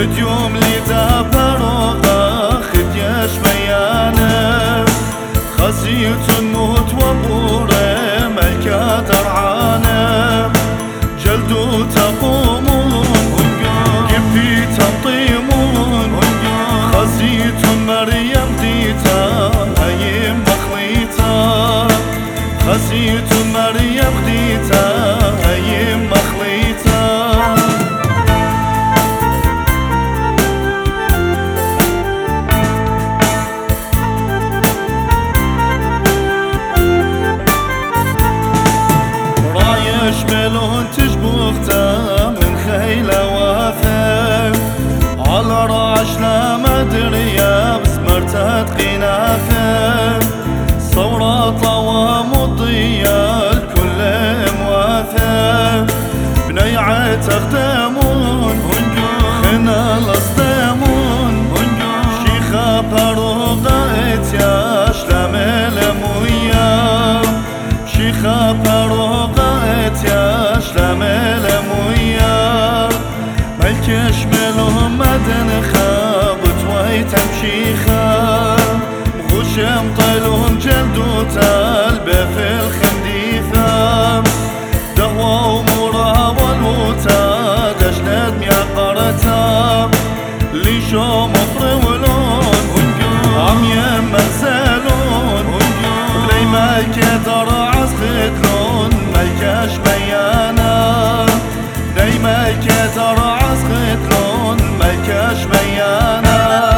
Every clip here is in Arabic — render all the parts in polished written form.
هجوم لتفرقا خديش ميانه خسيت الموت وبوره ملكة درعانه جلدو تقومون كفي تنطيمون خسيت مريم ديتا هيم مخليتا خسيت مريم ديتا هيم مخليتا ملون تشبوخته من خيله وافه على راش لا مدريه بس مرتد قنافه صورة طوى مضيه الكل موافه بنيعه تخدمون خنا الاصدمون شيخه باروقه اتياش لامل مويا شيخه باروقه يا شلامل مويا ملكش ملهم مدن خابت ويتم شيخا مخوشم طيلهم جلدو تالبه في الخنديثة دهوة ومورا والوتا دشند ميقارتا ليشو مفر ولون عم يمزلون بلي ملكة درعز خدلون ملكش بيانا دايما كتر عصقتلون ملكش بيانا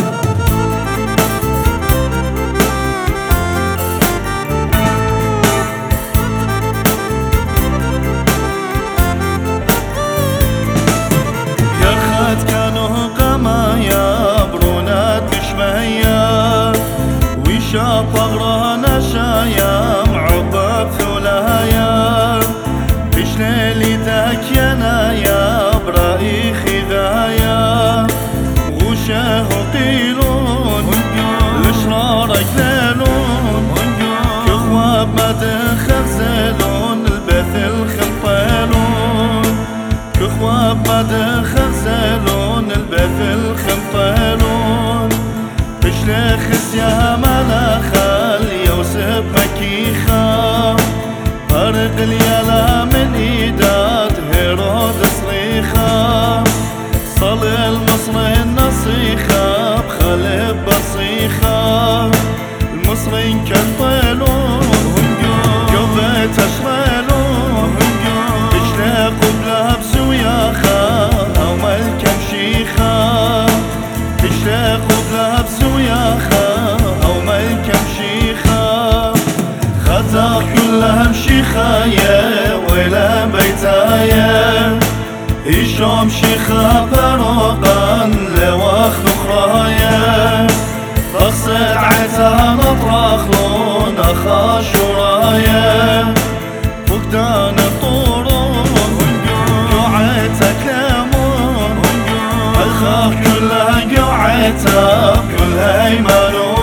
يا خد كانوا قمايا برونات بشمية ويشاف اغرانا شايا معبب ثلايا ليلي ذاك ينايا برأي خذايا وشه قيلون الاشرار كلالون كخواب ما دخزلون البث الخنطالون كخواب ما دخزلون البث الخنطالون بشلخس يا ملاخال يوسف مكيخا فرق اليلا من ايداد هيرود صريخة صل المصري النصيخة بخلب بصيخة المصريين كان طيلون قوة اشرالون اشتاقوا بلها بسوياخة او ملكة مشيخة اشتاقوا بلها بسوياخة او ملكة مشيخة خطاق كلها مشيخايا ولا بيتايا يشوم شيخا فروقان لواخذ اخرايا فقصد عتها نطرخلون اخا شرايا فقدان الطورون قوعتها كلامون الخاف كلها قوعتها كلها يمانون